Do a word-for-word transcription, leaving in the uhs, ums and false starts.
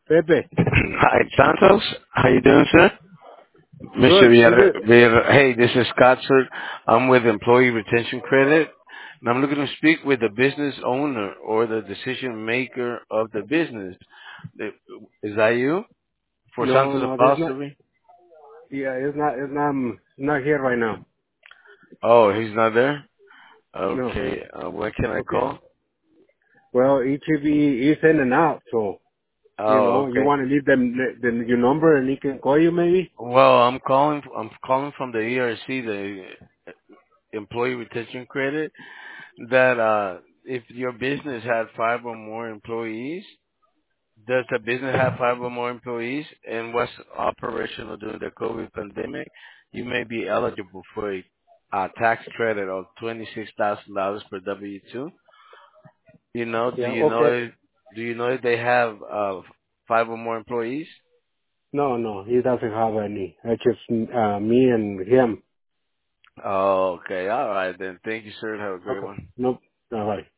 Pepe. Hi, Santos. How you doing, sir? mister Good. Who's Villar, it? Villar, hey, this is Scott, sir. I'm with Employee Retention Credit, and I'm looking to speak with the business owner or the decision maker of the business. Is that you? For No, Santos no, there's not. Apostrophe? Yeah, it's not. It's not. um, Not here right now. Oh, he's not there? No. Okay. Uh, when can I Okay. call? Well, each of you is in and out, so you Oh, know, you okay. want to leave them the, your number and he can call you maybe. Well, I'm calling. I'm calling from the E R C, the Employee Retention Credit. That uh, if your business had five or more employees, does the business have five or more employees and was operational during the COVID pandemic, you may be eligible for a uh, tax credit of twenty-six thousand dollars per W two. You know, do Yeah. you know Okay. if, do you know if they have uh, five or more employees? No, no, he doesn't have any. It's just uh, me and him. Oh, okay. All right then. Thank you, sir. Have a great Okay. one. Nope. All right.